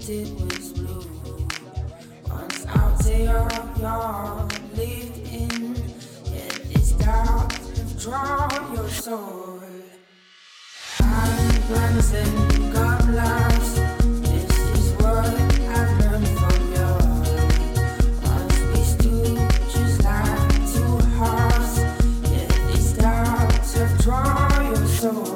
it was blue. Once out there, you're lived in, yet these doubts have drawn your soul. I'm plans and got lost. This is what I've learned from you. Once we stood just like two hearts, yet these doubts have drawn your soul.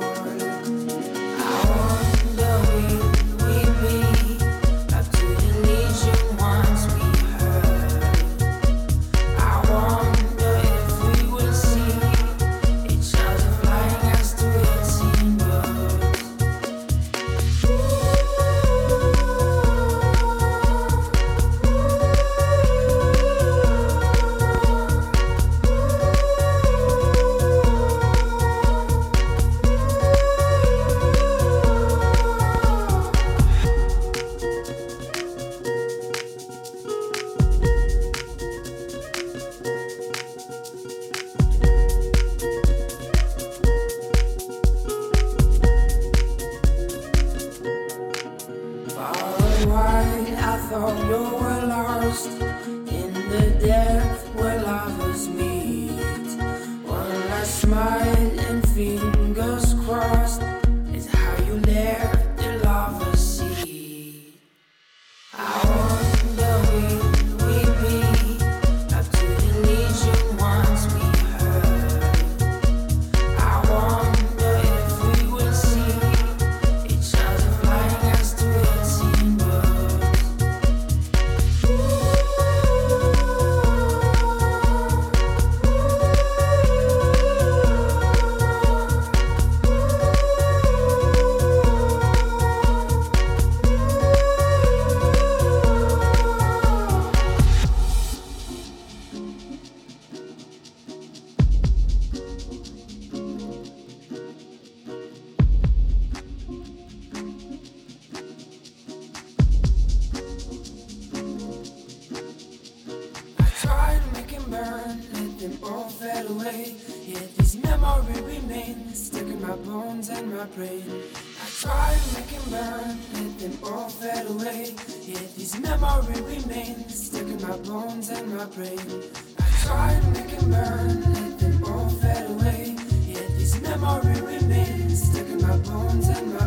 I thought you were lost in the depth where lovers meet. One last smile and fingers crossed is how you left the lovers seat. I wonder will we be up to the legion once we heard. I wonder if we will see each other flying as to unseen birds. Burn, let them all fade away. Yet this memory remains stuck in my bones and my brain. I try to make it burn, let them all fade away. Yet this memory remains stuck in my bones and my brain. I try to make it burn, let them all fade away. Yet this memory remains stuck in my bones and my brain.